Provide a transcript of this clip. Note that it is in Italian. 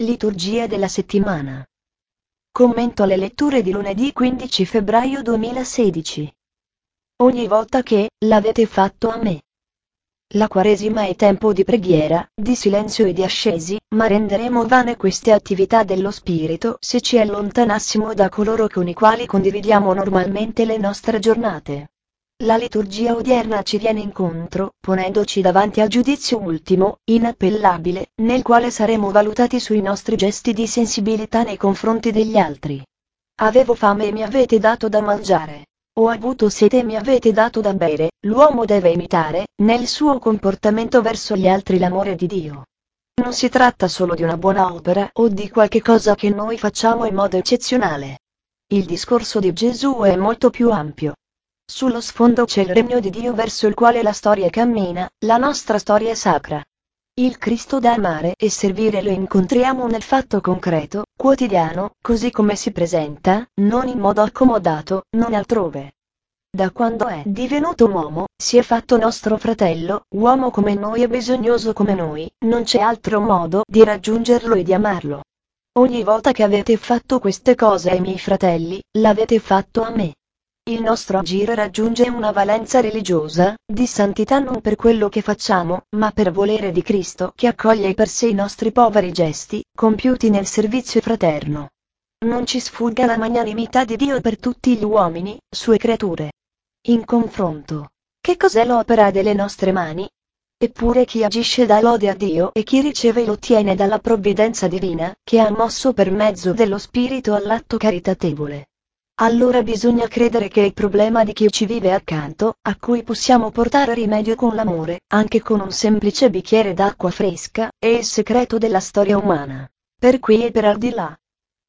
Liturgia della settimana. Commento alle letture di lunedì 15 febbraio 2016. Ogni volta che l'avete fatto a me. La Quaresima è tempo di preghiera, di silenzio e di ascesi, ma renderemo vane queste attività dello Spirito se ci allontanassimo da coloro con i quali condividiamo normalmente le nostre giornate. La liturgia odierna ci viene incontro, ponendoci davanti al giudizio ultimo, inappellabile, nel quale saremo valutati sui nostri gesti di sensibilità nei confronti degli altri. Avevo fame e mi avete dato da mangiare. Ho avuto sete e mi avete dato da bere. L'uomo deve imitare, nel suo comportamento verso gli altri, l'amore di Dio. Non si tratta solo di una buona opera o di qualche cosa che noi facciamo in modo eccezionale. Il discorso di Gesù è molto più ampio. Sullo sfondo c'è il regno di Dio verso il quale la storia cammina, la nostra storia sacra. Il Cristo da amare e servire lo incontriamo nel fatto concreto, quotidiano, così come si presenta, non in modo accomodato, non altrove. Da quando è divenuto uomo, si è fatto nostro fratello, uomo come noi e bisognoso come noi, non c'è altro modo di raggiungerlo e di amarlo. Ogni volta che avete fatto queste cose ai miei fratelli, l'avete fatto a me. Il nostro agire raggiunge una valenza religiosa, di santità non per quello che facciamo, ma per volere di Cristo che accoglie per sé i nostri poveri gesti, compiuti nel servizio fraterno. Non ci sfugga la magnanimità di Dio per tutti gli uomini, sue creature. In confronto, che cos'è l'opera delle nostre mani? Eppure chi agisce dà lode a Dio e chi riceve lo ottiene dalla provvidenza divina, che ha mosso per mezzo dello Spirito all'atto caritatevole. Allora bisogna credere che il problema di chi ci vive accanto, a cui possiamo portare rimedio con l'amore, anche con un semplice bicchiere d'acqua fresca, è il segreto della storia umana. Per qui e per al di là.